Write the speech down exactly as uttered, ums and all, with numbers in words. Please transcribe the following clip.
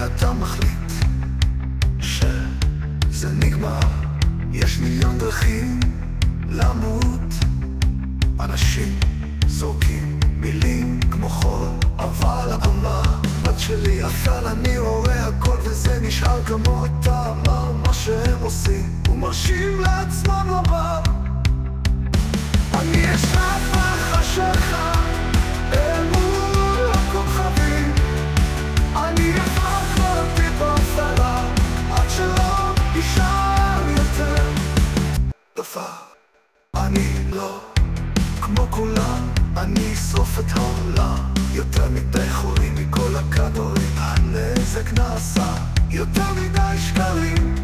ואתה מחליט שזה נגמר. יש מיליון דרכים למות. אנשים זורקים מילים כמו חול, אבל הבמה בת שלי אפל. אני רואה הכל וזה נשאר כמו אתה. אמר מה שהם עושים ומרשים לעצמם לומר. אני ישב בחשיכה אל מול הכוכבים. אני הפכתי באפלה עד שלא יישאר יותר דבר. אני לא כמו כולם, אני אשרוף את העולם. יותר מדי חורים מכל הכדורים, הנזק נעשה יותר מדי שקרים.